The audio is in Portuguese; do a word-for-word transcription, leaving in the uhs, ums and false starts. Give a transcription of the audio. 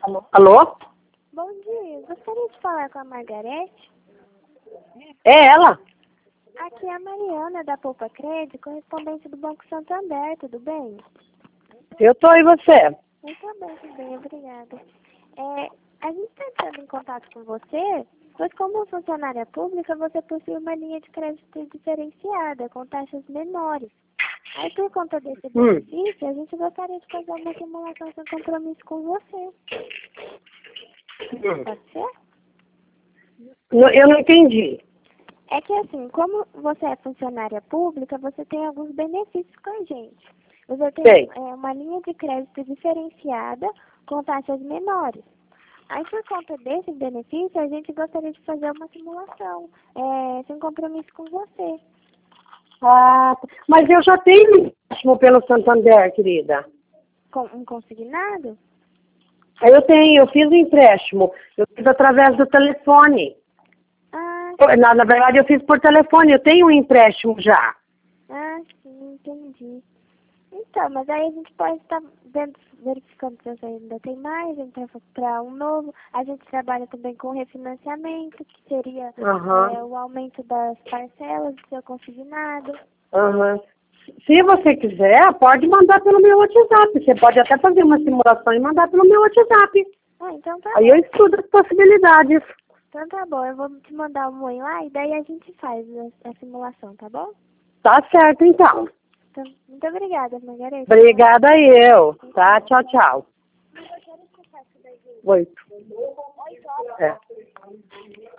Alô? Alô? Bom dia, gostaria de falar com a Margarete. É ela? Aqui é a Mariana da Poupa Crédito, correspondente do Banco Santander, tudo bem? Eu tô e você? Eu também, tudo bem, obrigada. É, a gente está entrando em contato com você, pois como funcionária pública, você possui uma linha de crédito diferenciada, com taxas menores. Aí, por conta desse Hum. benefício, a gente gostaria de fazer uma simulação sem compromisso com você. Hum. Pode ser? Não, eu não entendi. É que assim, como você é funcionária pública, você tem alguns benefícios com a gente. Você tem Sei. é, uma linha de crédito diferenciada com taxas menores. Aí, por conta desses benefícios, a gente gostaria de fazer uma simulação, é, sem compromisso com você. Ah, mas eu já tenho empréstimo pelo Santander, querida. Com um consignado? Aí eu tenho, eu fiz o empréstimo. Eu fiz através do telefone. Ah, Na, na verdade, eu fiz por telefone. Eu tenho um empréstimo já. ah, sim, entendi. Então, mas aí a gente pode estar vendo, verificando se você ainda tem mais, então para um novo. A gente trabalha também com refinanciamento, que seria Aham. é, o aumento das parcelas do seu consignado. Aham. Se você quiser, pode mandar pelo meu WhatsApp. Você pode até fazer uma simulação e mandar pelo meu WhatsApp. Ah, então tá Aí bom. eu estudo as possibilidades. Então tá bom, eu vou te mandar um oi lá e daí a gente faz a, a simulação, tá bom? Tá certo, então. Então, muito obrigada, Margarete. Obrigada eu. Tá? Tchau, tchau. Oito. É.